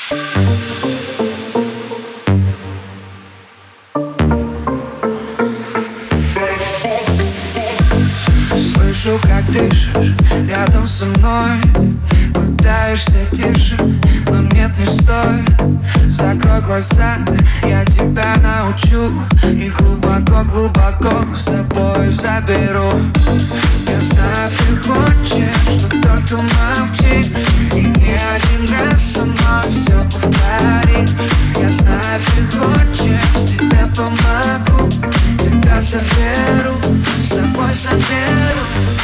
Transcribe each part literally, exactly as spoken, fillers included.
Слышу, как дышишь рядом со мной. Пытаешься тише, но нет, не стой. Закрой глаза, я тебя научу. И глубоко-глубоко с собой заберу. Я знаю, ты хочешь, но только молчи. И не один раз со мной все повтори. Я знаю, ты хочешь, тебе помогу. Тебя заберу, с собой заберу.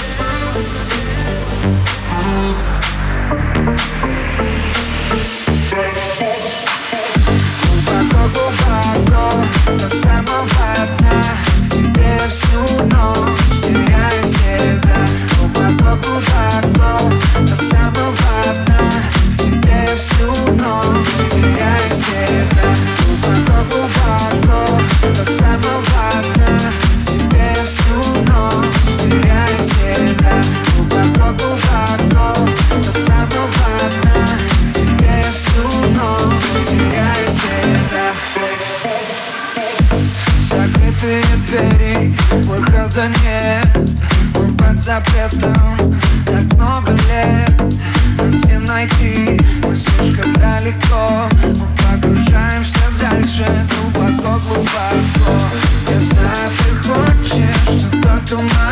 Глубоко-глубоко до самого дна. В тебе всю ночь теряю себя. Глубоко-глубоко до самого дна. В тебе всю ночь теряю себя. Глубоко-глубоко до самого дна. В тебе всю ночь теряю себя. Глубоко-глубоко до самого дна. В тебе всю ночь теряю себя. Закрытые двери, выхода нет. Мы под запретом так много лет. Нас не найти, мы слишком далеко. Мы погружаемся дальше, глубоко-глубоко. Я знаю, ты хочешь, но только мы